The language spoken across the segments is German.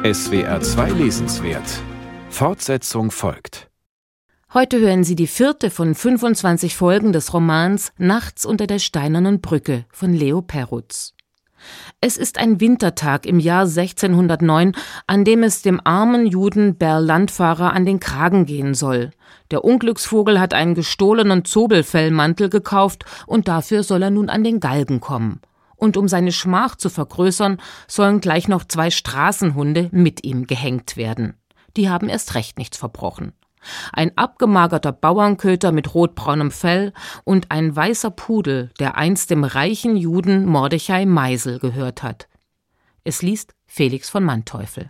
SWR2 lesenswert. Fortsetzung folgt. Heute hören Sie die 4. von 25 Folgen des Romans Nachts unter der steinernen Brücke von Leo Perutz. Es ist ein Wintertag im Jahr 1609, an dem es dem armen Juden Berl Landfahrer an den Kragen gehen soll. Der Unglücksvogel hat einen gestohlenen Zobelfellmantel gekauft und dafür soll er nun an den Galgen kommen. Und um seine Schmach zu vergrößern, sollen gleich noch 2 Straßenhunde mit ihm gehängt werden. Die haben erst recht nichts verbrochen. Ein abgemagerter Bauernköter mit rotbraunem Fell und ein weißer Pudel, der einst dem reichen Juden Mordechai Meisel gehört hat. Es liest Felix von Manteuffel.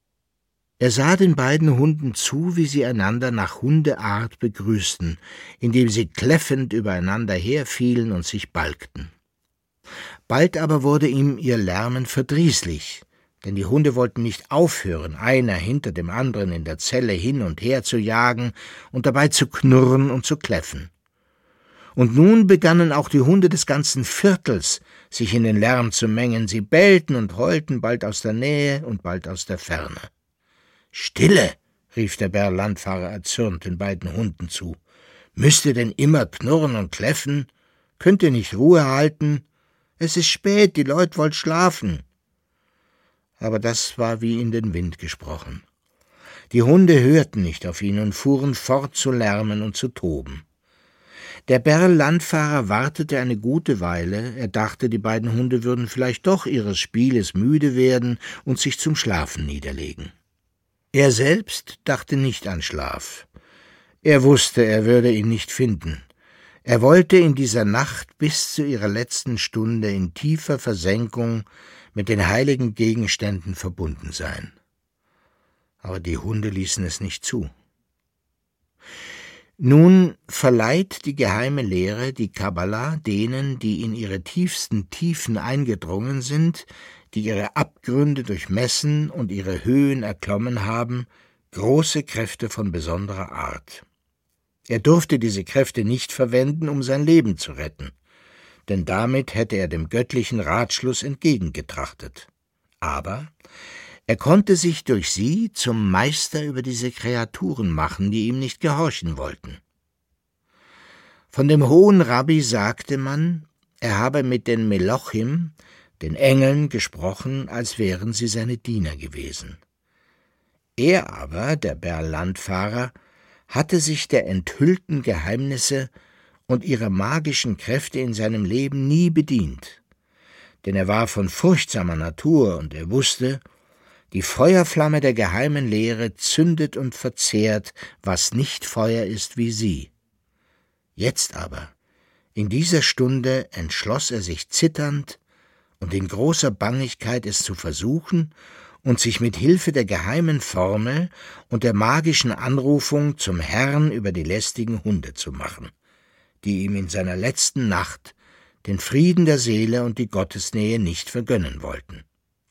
Er sah den beiden Hunden zu, wie sie einander nach Hundeart begrüßten, indem sie kläffend übereinander herfielen und sich balgten. Bald aber wurde ihm ihr Lärmen verdrießlich, denn die Hunde wollten nicht aufhören, einer hinter dem anderen in der Zelle hin und her zu jagen und dabei zu knurren und zu kläffen. Und nun begannen auch die Hunde des ganzen Viertels, sich in den Lärm zu mengen. Sie bellten und heulten, bald aus der Nähe und bald aus der Ferne. »Stille«, rief der Berl Landfahrer erzürnt den beiden Hunden zu. »Müsst ihr denn immer knurren und kläffen? Könnt ihr nicht Ruhe halten? Es ist spät, die Leute wollen schlafen.« Aber das war wie in den Wind gesprochen. Die Hunde hörten nicht auf ihn und fuhren fort zu lärmen und zu toben. Der Berl Landfahrer wartete eine gute Weile. Er dachte, die beiden Hunde würden vielleicht doch ihres Spieles müde werden und sich zum Schlafen niederlegen. Er selbst dachte nicht an Schlaf. Er wusste, er würde ihn nicht finden. Er wollte in dieser Nacht bis zu ihrer letzten Stunde in tiefer Versenkung mit den heiligen Gegenständen verbunden sein. Aber die Hunde ließen es nicht zu. Nun verleiht die geheime Lehre, die Kabbala, denen, die in ihre tiefsten Tiefen eingedrungen sind, die ihre Abgründe durchmessen und ihre Höhen erklommen haben, große Kräfte von besonderer Art. Er durfte diese Kräfte nicht verwenden, um sein Leben zu retten, denn damit hätte er dem göttlichen Ratschluss entgegengetrachtet. Aber er konnte sich durch sie zum Meister über diese Kreaturen machen, die ihm nicht gehorchen wollten. Von dem hohen Rabbi sagte man, er habe mit den Melochim, den Engeln, gesprochen, als wären sie seine Diener gewesen. Er aber, der Berl Landfahrer, hatte sich der enthüllten Geheimnisse und ihrer magischen Kräfte in seinem Leben nie bedient. Denn er war von furchtsamer Natur und er wusste, die Feuerflamme der geheimen Lehre zündet und verzehrt, was nicht Feuer ist wie sie. Jetzt aber, in dieser Stunde, entschloss er sich zitternd und in großer Bangigkeit es zu versuchen und sich mit Hilfe der geheimen Formel und der magischen Anrufung zum Herrn über die lästigen Hunde zu machen, die ihm in seiner letzten Nacht den Frieden der Seele und die Gottesnähe nicht vergönnen wollten.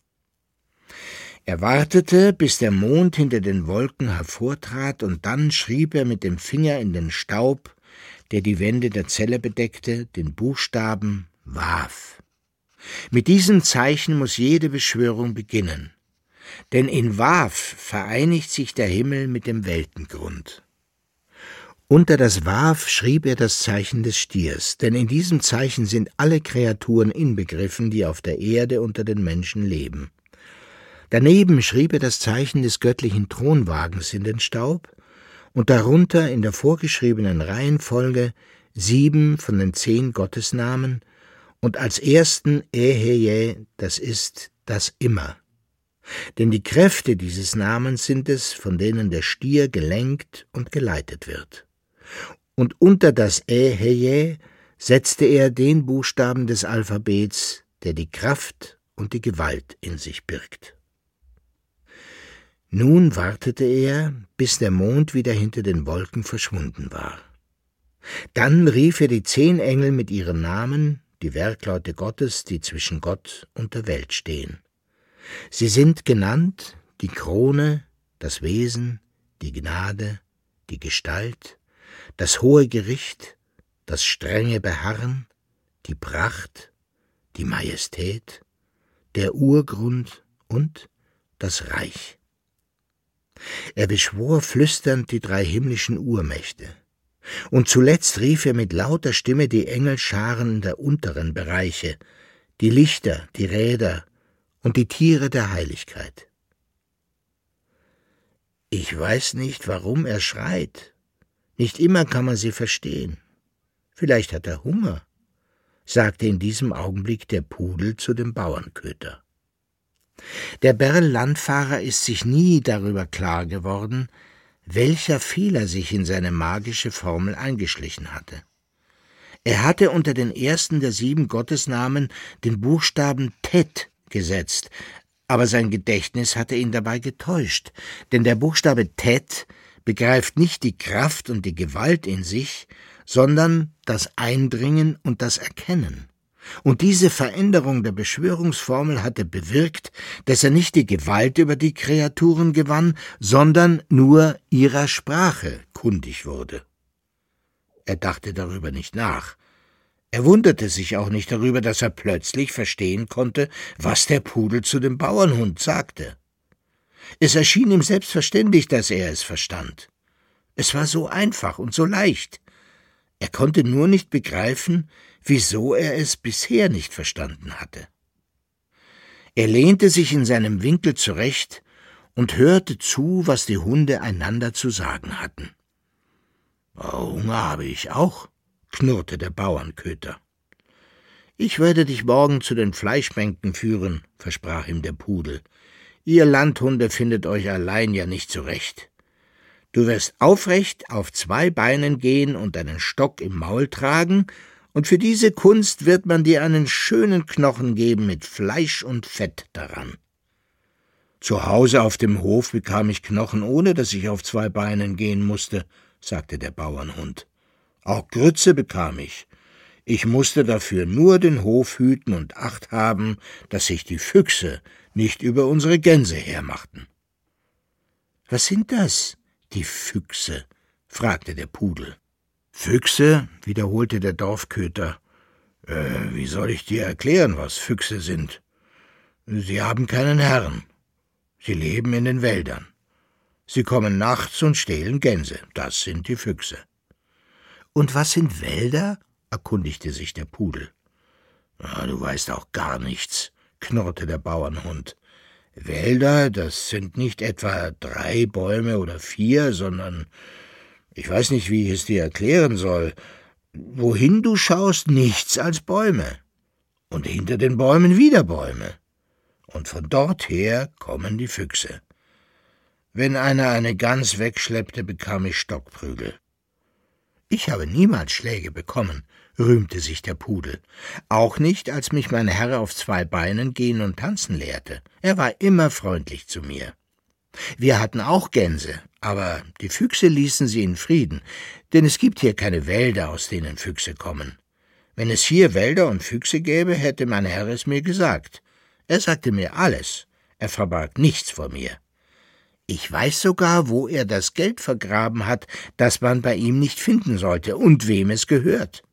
Er wartete, bis der Mond hinter den Wolken hervortrat, und dann schrieb er mit dem Finger in den Staub, der die Wände der Zelle bedeckte, den Buchstaben Wav. Mit diesem Zeichen muss jede Beschwörung beginnen, denn in Wav vereinigt sich der Himmel mit dem Weltengrund. Unter das Wav schrieb er das Zeichen des Stiers, denn in diesem Zeichen sind alle Kreaturen inbegriffen, die auf der Erde unter den Menschen leben. Daneben schrieb er das Zeichen des göttlichen Thronwagens in den Staub und darunter in der vorgeschriebenen Reihenfolge 7 von den 10 Gottesnamen und als ersten Eheje, das ist das Immer. Denn die Kräfte dieses Namens sind es, von denen der Stier gelenkt und geleitet wird. Und unter das Eheje setzte er den Buchstaben des Alphabets, der die Kraft und die Gewalt in sich birgt. Nun wartete er, bis der Mond wieder hinter den Wolken verschwunden war. Dann rief er die 10 Engel mit ihren Namen, die Werkleute Gottes, die zwischen Gott und der Welt stehen. Sie sind genannt die Krone, das Wesen, die Gnade, die Gestalt, das hohe Gericht, das strenge Beharren, die Pracht, die Majestät, der Urgrund und das Reich. Er beschwor flüsternd die 3 himmlischen Urmächte. Und zuletzt rief er mit lauter Stimme die Engelscharen der unteren Bereiche, die Lichter, die Räder und die Tiere der Heiligkeit. Ich weiß nicht, warum er schreit. Nicht immer kann man sie verstehen. Vielleicht hat er Hunger, sagte in diesem Augenblick der Pudel zu dem Bauernköter. Der Berl-Landfahrer ist sich nie darüber klar geworden, welcher Fehler sich in seine magische Formel eingeschlichen hatte. Er hatte unter den ersten der 7 Gottesnamen den Buchstaben Tet gesetzt, aber sein Gedächtnis hatte ihn dabei getäuscht, denn der Buchstabe Tet begreift nicht die Kraft und die Gewalt in sich, sondern das Eindringen und das Erkennen. Und diese Veränderung der Beschwörungsformel hatte bewirkt, dass er nicht die Gewalt über die Kreaturen gewann, sondern nur ihrer Sprache kundig wurde. Er dachte darüber nicht nach. Er wunderte sich auch nicht darüber, dass er plötzlich verstehen konnte, was der Pudel zu dem Bauernhund sagte. Es erschien ihm selbstverständlich, dass er es verstand. Es war so einfach und so leicht. Er konnte nur nicht begreifen, wieso er es bisher nicht verstanden hatte. Er lehnte sich in seinem Winkel zurecht und hörte zu, was die Hunde einander zu sagen hatten. »Hunger habe ich auch«, knurrte der Bauernköter. »Ich werde dich morgen zu den Fleischbänken führen«, versprach ihm der Pudel. »Ihr Landhunde findet euch allein ja nicht zurecht. Du wirst aufrecht auf 2 Beinen gehen und einen Stock im Maul tragen, und für diese Kunst wird man dir einen schönen Knochen geben mit Fleisch und Fett daran.« »Zu Hause auf dem Hof bekam ich Knochen, ohne dass ich auf 2 Beinen gehen musste«, sagte der Bauernhund. »Auch Grütze bekam ich. Ich musste dafür nur den Hof hüten und Acht haben, dass sich die Füchse nicht über unsere Gänse hermachten.« »Was sind das, die Füchse?« fragte der Pudel. »Füchse«, wiederholte der Dorfköter. »Wie soll ich dir erklären, was Füchse sind? Sie haben keinen Herrn. Sie leben in den Wäldern. Sie kommen nachts und stehlen Gänse. Das sind die Füchse.« »Und was sind Wälder?« erkundigte sich der Pudel. »Du weißt auch gar nichts«, knurrte der Bauernhund. »Wälder, das sind nicht etwa 3 Bäume oder 4, sondern ich weiß nicht, wie ich es dir erklären soll. Wohin du schaust, nichts als Bäume. Und hinter den Bäumen wieder Bäume. Und von dort her kommen die Füchse. Wenn einer eine Gans wegschleppte, bekam ich Stockprügel.« »Ich habe niemals Schläge bekommen«, rühmte sich der Pudel. »Auch nicht, als mich mein Herr auf 2 Beinen gehen und tanzen lehrte. Er war immer freundlich zu mir. Wir hatten auch Gänse, aber die Füchse ließen sie in Frieden, denn es gibt hier keine Wälder, aus denen Füchse kommen. Wenn es hier Wälder und Füchse gäbe, hätte mein Herr es mir gesagt. Er sagte mir alles, er verbarg nichts vor mir. Ich weiß sogar, wo er das Geld vergraben hat, das man bei ihm nicht finden sollte und wem es gehört.«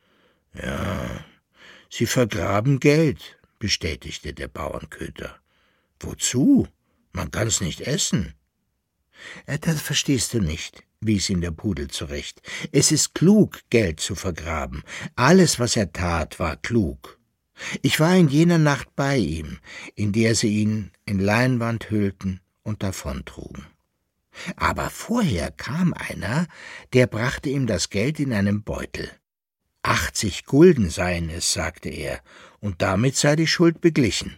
»Ja, Sie vergraben Geld«, bestätigte der Bauernköter. »Wozu? Man kann's nicht essen.« »Das verstehst du nicht«, wies ihn der Pudel zurecht. »Es ist klug, Geld zu vergraben. Alles, was er tat, war klug. Ich war in jener Nacht bei ihm, in der sie ihn in Leinwand hüllten und davontrugen. Aber vorher kam einer, der brachte ihm das Geld in einem Beutel. 80 Gulden seien es, sagte er, und damit sei die Schuld beglichen.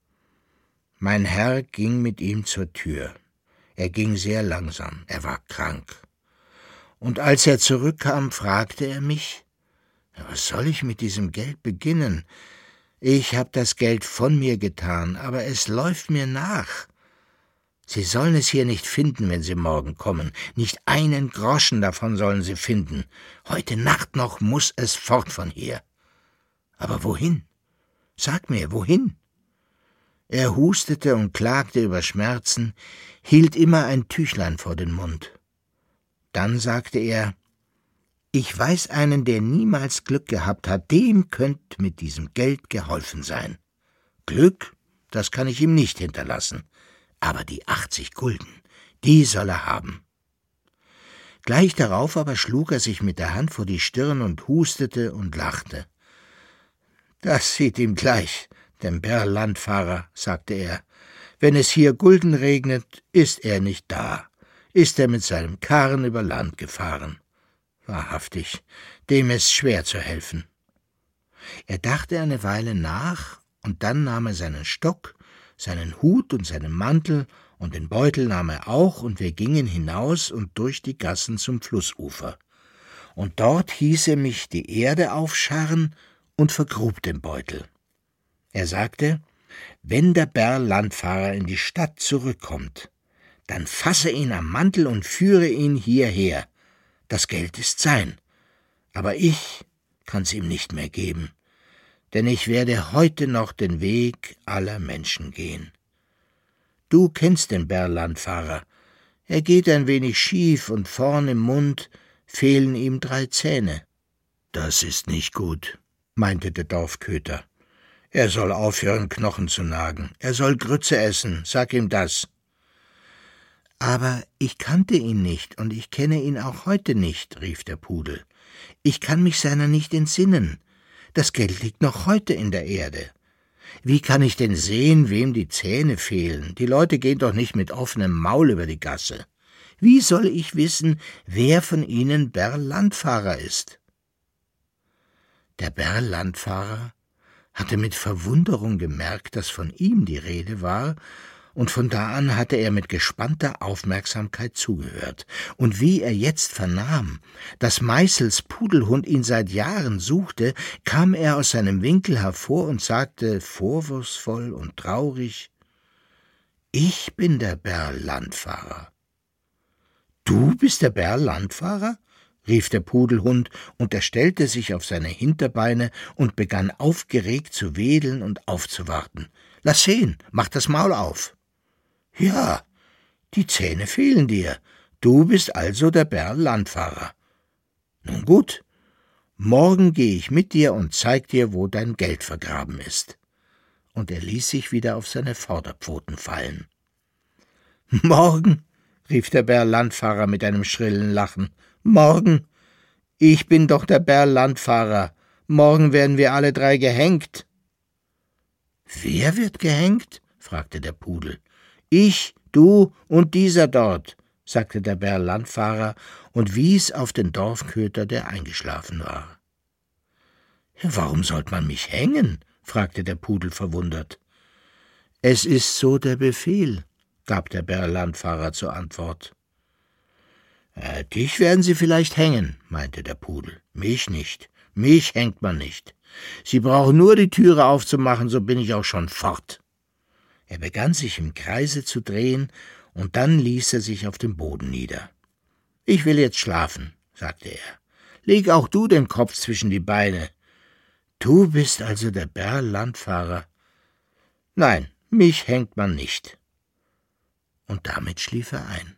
Mein Herr ging mit ihm zur Tür. Er ging sehr langsam, er war krank. Und als er zurückkam, fragte er mich, was soll ich mit diesem Geld beginnen? Ich habe das Geld von mir getan, aber es läuft mir nach. Sie sollen es hier nicht finden, wenn Sie morgen kommen. Nicht einen Groschen davon sollen Sie finden. Heute Nacht noch muss es fort von hier. Aber wohin? Sag mir, wohin?« Er hustete und klagte über Schmerzen, hielt immer ein Tüchlein vor den Mund. Dann sagte er, »Ich weiß einen, der niemals Glück gehabt hat, dem könnte mit diesem Geld geholfen sein. Glück, das kann ich ihm nicht hinterlassen. aber die 80 Gulden, die soll er haben. Gleich darauf aber schlug er sich mit der Hand vor die Stirn und hustete und lachte. »Das sieht ihm gleich, dem Berl-Landfahrer«, sagte er. »Wenn es hier Gulden regnet, ist er nicht da, ist er mit seinem Karren über Land gefahren. Wahrhaftig, dem ist schwer zu helfen.« Er dachte eine Weile nach, und dann nahm er seinen Stock, seinen Hut und seinen Mantel, und den Beutel nahm er auch, und wir gingen hinaus und durch die Gassen zum Flussufer. Und dort hieß er mich die Erde aufscharren und vergrub den Beutel. Er sagte, wenn der Berl-Landfahrer in die Stadt zurückkommt, dann fasse ihn am Mantel und führe ihn hierher. Das Geld ist sein, aber ich kann's ihm nicht mehr geben, denn ich werde heute noch den Weg aller Menschen gehen. Du kennst den Berl-Landfahrer. Er geht ein wenig schief und vorn im Mund fehlen ihm 3 Zähne. Das ist nicht gut, meinte der Dorfköter. Er soll aufhören, Knochen zu nagen. Er soll Grütze essen, sag ihm das. Aber ich kannte ihn nicht und ich kenne ihn auch heute nicht, rief der Pudel. Ich kann mich seiner nicht entsinnen. Das Geld liegt noch heute in der Erde. Wie kann ich denn sehen, wem die Zähne fehlen? Die Leute gehen doch nicht mit offenem Maul über die Gasse. Wie soll ich wissen, wer von ihnen Berl-Landfahrer ist? Der Berl-Landfahrer hatte mit Verwunderung gemerkt, dass von ihm die Rede war, und von da an hatte er mit gespannter Aufmerksamkeit zugehört. Und wie er jetzt vernahm, dass Meißels Pudelhund ihn seit Jahren suchte, kam er aus seinem Winkel hervor und sagte vorwurfsvoll und traurig, »Ich bin der Berl-Landfahrer.« »Du bist der Berl-Landfahrer?« rief der Pudelhund, und er stellte sich auf seine Hinterbeine und begann aufgeregt zu wedeln und aufzuwarten. »Lass sehen, mach das Maul auf!« »Ja, die Zähne fehlen dir. Du bist also der Berl-Landfahrer. Nun gut, morgen gehe ich mit dir und zeig dir, wo dein Geld vergraben ist.« Und er ließ sich wieder auf seine Vorderpfoten fallen. »Morgen«, rief der Berl-Landfahrer mit einem schrillen Lachen, »morgen? Ich bin doch der Berl-Landfahrer. Morgen werden wir alle 3 gehängt.« »Wer wird gehängt?« fragte der Pudel. »Ich, du und dieser dort«, sagte der Berl-Landfahrer und wies auf den Dorfköter, der eingeschlafen war. »Warum sollte man mich hängen?« fragte der Pudel verwundert. »Es ist so der Befehl«, gab der Berl-Landfahrer zur Antwort. »Dich werden sie vielleicht hängen«, meinte der Pudel. »Mich nicht. Mich hängt man nicht. Sie brauchen nur die Türe aufzumachen, so bin ich auch schon fort.« Er begann sich im Kreise zu drehen, und dann ließ er sich auf den Boden nieder. »Ich will jetzt schlafen«, sagte er. »Leg auch du den Kopf zwischen die Beine. Du bist also der Berl-Landfahrer. Nein, mich hängt man nicht.« Und damit schlief er ein.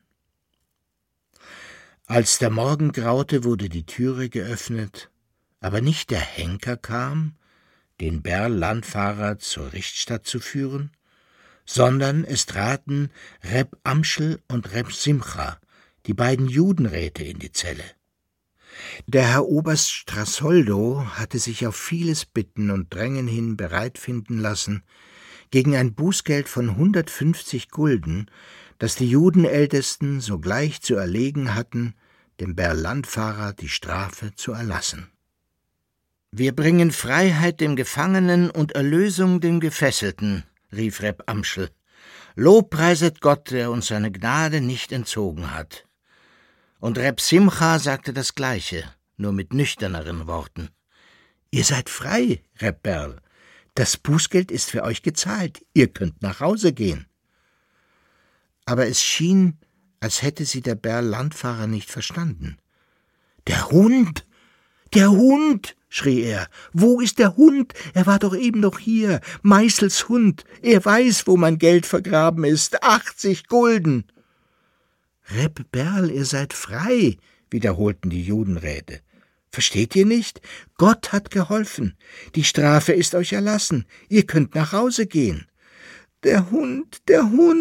Als der Morgen graute, wurde die Türe geöffnet, aber nicht der Henker kam, den Berl-Landfahrer zur Richtstatt zu führen, sondern es traten Reb Amschel und Reb Simcha, die beiden Judenräte, in die Zelle. Der Herr Oberst Strassoldo hatte sich auf vieles Bitten und Drängen hin bereit finden lassen, gegen ein Bußgeld von 150 Gulden, das die Judenältesten sogleich zu erlegen hatten, dem Berl-Landfahrer die Strafe zu erlassen. »Wir bringen Freiheit dem Gefangenen und Erlösung dem Gefesselten«, rief Reb Amschel. »Lobpreiset Gott, der uns seine Gnade nicht entzogen hat.« Und Reb Simcha sagte das Gleiche, nur mit nüchterneren Worten. »Ihr seid frei, Reb Berl. Das Bußgeld ist für euch gezahlt. Ihr könnt nach Hause gehen.« Aber es schien, als hätte sie der Berl-Landfahrer nicht verstanden. »Der Hund! Der Hund!« schrie er. »Wo ist der Hund? Er war doch eben noch hier. Meißels Hund. Er weiß, wo mein Geld vergraben ist. 80 Gulden!« »Reb Berl, ihr seid frei«, wiederholten die Judenräte. »Versteht ihr nicht? Gott hat geholfen. Die Strafe ist euch erlassen. Ihr könnt nach Hause gehen.« Der Hund,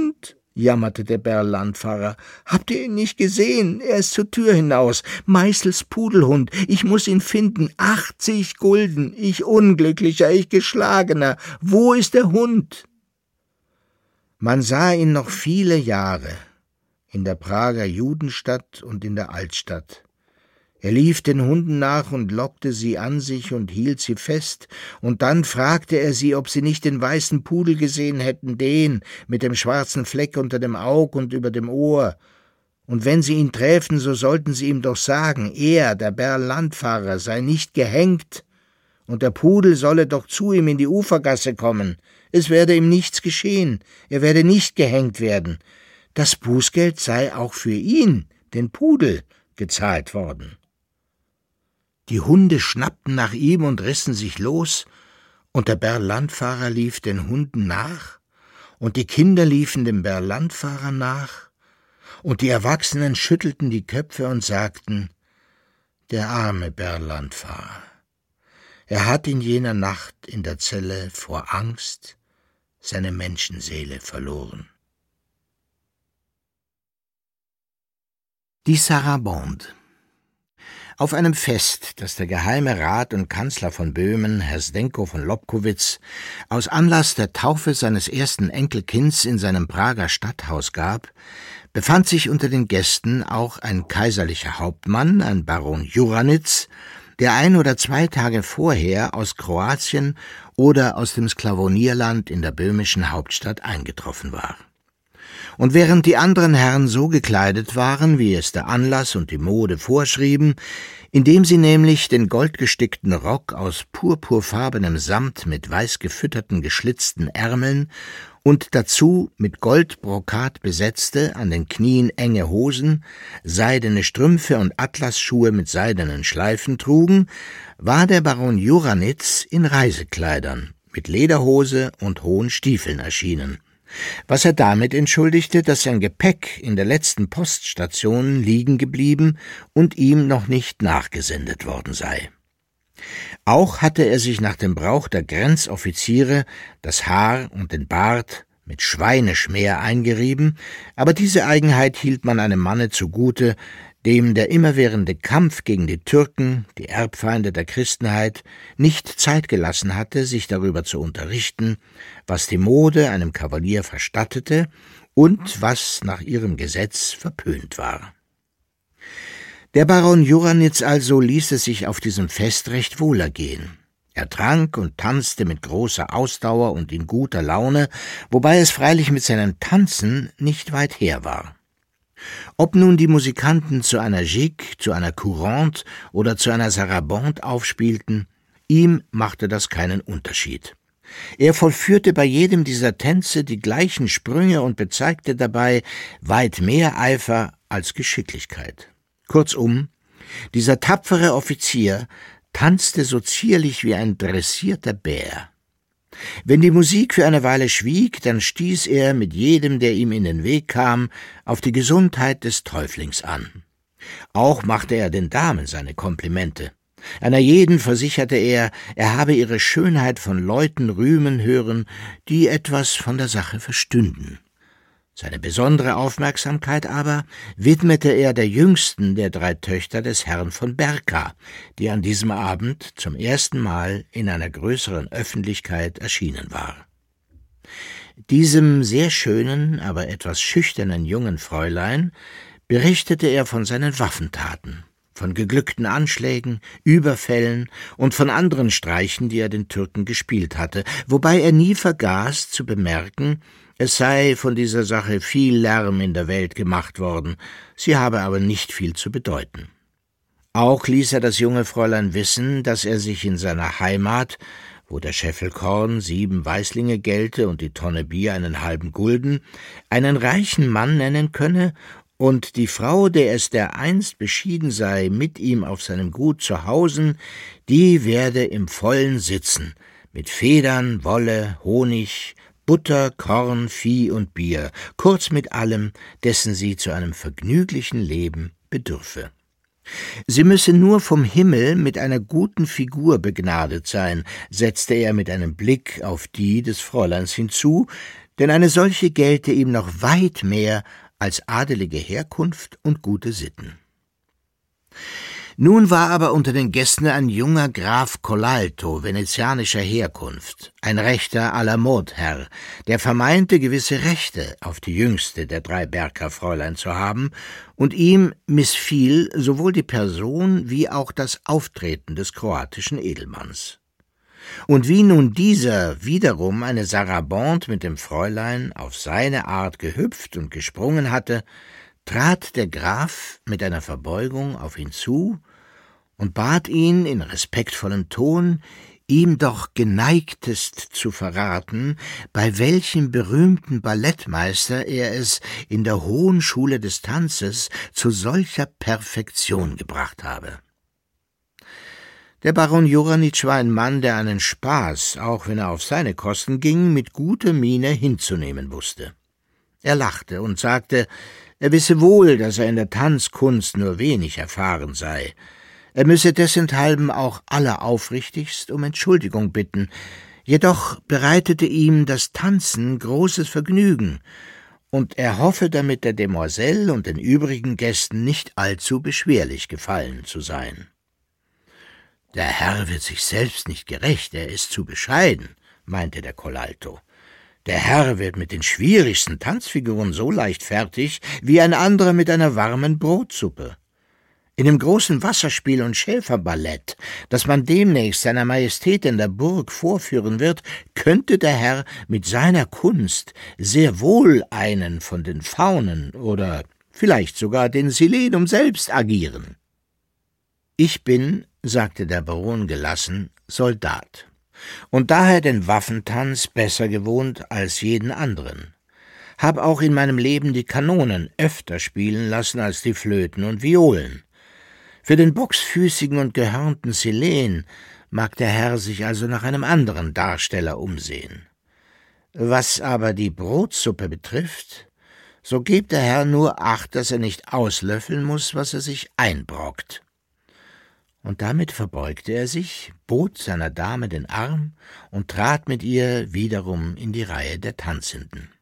jammerte der Bärlandfahrer. »Habt ihr ihn nicht gesehen? Er ist zur Tür hinaus. Meißels Pudelhund. Ich muß ihn finden. 80 Gulden. Ich Unglücklicher, ich Geschlagener. Wo ist der Hund?« Man sah ihn noch viele Jahre in der Prager Judenstadt und in der Altstadt. Er lief den Hunden nach und lockte sie an sich und hielt sie fest, und dann fragte er sie, ob sie nicht den weißen Pudel gesehen hätten, den mit dem schwarzen Fleck unter dem Aug und über dem Ohr. Und wenn sie ihn träfen, so sollten sie ihm doch sagen, er, der Bärlandfahrer, sei nicht gehängt, und der Pudel solle doch zu ihm in die Ufergasse kommen. Es werde ihm nichts geschehen, er werde nicht gehängt werden. Das Bußgeld sei auch für ihn, den Pudel, gezahlt worden. Die Hunde schnappten nach ihm und rissen sich los, und der Bärlandfahrer lief den Hunden nach, und die Kinder liefen dem Bärlandfahrer nach, und die Erwachsenen schüttelten die Köpfe und sagten, der arme Bärlandfahrer, er hat in jener Nacht in der Zelle vor Angst seine Menschenseele verloren. Die Sarabande. Auf einem Fest, das der geheime Rat und Kanzler von Böhmen, Herr Zdenko von Lobkowitz, aus Anlass der Taufe seines ersten Enkelkinds in seinem Prager Stadthaus gab, befand sich unter den Gästen auch ein kaiserlicher Hauptmann, ein Baron Juranitz, der 1 oder 2 Tage vorher aus Kroatien oder aus dem Sklavonierland in der böhmischen Hauptstadt eingetroffen war. Und während die anderen Herren so gekleidet waren, wie es der Anlass und die Mode vorschrieben, indem sie nämlich den goldgestickten Rock aus purpurfarbenem Samt mit weiß gefütterten geschlitzten Ärmeln und dazu mit Goldbrokat besetzte, an den Knien enge Hosen, seidene Strümpfe und Atlasschuhe mit seidenen Schleifen trugen, war der Baron Juranitz in Reisekleidern, mit Lederhose und hohen Stiefeln erschienen, was er damit entschuldigte, dass sein Gepäck in der letzten Poststation liegen geblieben und ihm noch nicht nachgesendet worden sei. Auch hatte er sich nach dem Brauch der Grenzoffiziere das Haar und den Bart mit Schweineschmäher eingerieben, aber diese Eigenheit hielt man einem Manne zugute, dem der immerwährende Kampf gegen die Türken, die Erbfeinde der Christenheit, nicht Zeit gelassen hatte, sich darüber zu unterrichten, was die Mode einem Kavalier verstattete und was nach ihrem Gesetz verpönt war. Der Baron Juranitz also ließ es sich auf diesem Fest recht wohl ergehen. Er trank und tanzte mit großer Ausdauer und in guter Laune, wobei es freilich mit seinem Tanzen nicht weit her war. Ob nun die Musikanten zu einer Gigue, zu einer Courante oder zu einer Sarabande aufspielten, ihm machte das keinen Unterschied. Er vollführte bei jedem dieser Tänze die gleichen Sprünge und bezeigte dabei weit mehr Eifer als Geschicklichkeit. Kurzum, dieser tapfere Offizier tanzte so zierlich wie ein dressierter Bär. Wenn die Musik für eine Weile schwieg, dann stieß er mit jedem, der ihm in den Weg kam, auf die Gesundheit des Täuflings an. Auch machte er den Damen seine Komplimente. Einer jeden versicherte er, er habe ihre Schönheit von Leuten rühmen hören, die etwas von der Sache verstünden. Seine besondere Aufmerksamkeit aber widmete er der jüngsten der 3 Töchter des Herrn von Berka, die an diesem Abend zum ersten Mal in einer größeren Öffentlichkeit erschienen war. Diesem sehr schönen, aber etwas schüchternen jungen Fräulein berichtete er von seinen Waffentaten, von geglückten Anschlägen, Überfällen und von anderen Streichen, die er den Türken gespielt hatte, wobei er nie vergaß zu bemerken, es sei von dieser Sache viel Lärm in der Welt gemacht worden, sie habe aber nicht viel zu bedeuten. Auch ließ er das junge Fräulein wissen, dass er sich in seiner Heimat, wo der Scheffel Korn 7 Weißlinge gelte und die Tonne Bier einen halben Gulden, einen reichen Mann nennen könne, und die Frau, der es dereinst beschieden sei, mit ihm auf seinem Gut zu hausen, die werde im Vollen sitzen, mit Federn, Wolle, Honig, Butter, Korn, Vieh und Bier, kurz mit allem, dessen sie zu einem vergnüglichen Leben bedürfe. Sie müsse nur vom Himmel mit einer guten Figur begnadet sein, setzte er mit einem Blick auf die des Fräuleins hinzu, denn eine solche gelte ihm noch weit mehr als adelige Herkunft und gute Sitten. Nun war aber unter den Gästen ein junger Graf Colalto venezianischer Herkunft, ein rechter à-la-mode-Herr, der vermeinte, gewisse Rechte auf die jüngste der 3 Berka-Fräulein zu haben, und ihm missfiel sowohl die Person wie auch das Auftreten des kroatischen Edelmanns. Und wie nun dieser wiederum eine Sarabande mit dem Fräulein auf seine Art gehüpft und gesprungen hatte, trat der Graf mit einer Verbeugung auf ihn zu und bat ihn in respektvollem Ton, ihm doch geneigtest zu verraten, bei welchem berühmten Ballettmeister er es in der Hohen Schule des Tanzes zu solcher Perfektion gebracht habe. Der Baron Juranitsch war ein Mann, der einen Spaß, auch wenn er auf seine Kosten ging, mit guter Miene hinzunehmen wusste. Er lachte und sagte, er wisse wohl, dass er in der Tanzkunst nur wenig erfahren sei. Er müsse dessenthalben auch alleraufrichtigst um Entschuldigung bitten, jedoch bereitete ihm das Tanzen großes Vergnügen, und er hoffe damit der Demoiselle und den übrigen Gästen nicht allzu beschwerlich gefallen zu sein. »Der Herr wird sich selbst nicht gerecht, er ist zu bescheiden«, meinte der Colalto. »Der Herr wird mit den schwierigsten Tanzfiguren so leicht fertig, wie ein anderer mit einer warmen Brotsuppe. In dem großen Wasserspiel- und Schäferballett, das man demnächst seiner Majestät in der Burg vorführen wird, könnte der Herr mit seiner Kunst sehr wohl einen von den Faunen oder vielleicht sogar den Silenum selbst agieren.« »Ich bin«, sagte der Baron gelassen, »Soldat, und daher den Waffentanz besser gewohnt als jeden anderen. Hab auch in meinem Leben die Kanonen öfter spielen lassen als die Flöten und Violen. Für den bocksfüßigen und gehörnten Silen mag der Herr sich also nach einem anderen Darsteller umsehen. Was aber die Brotsuppe betrifft, so gebt der Herr nur Acht, dass er nicht auslöffeln muß, was er sich einbrockt.« Und damit verbeugte er sich, bot seiner Dame den Arm und trat mit ihr wiederum in die Reihe der Tanzenden.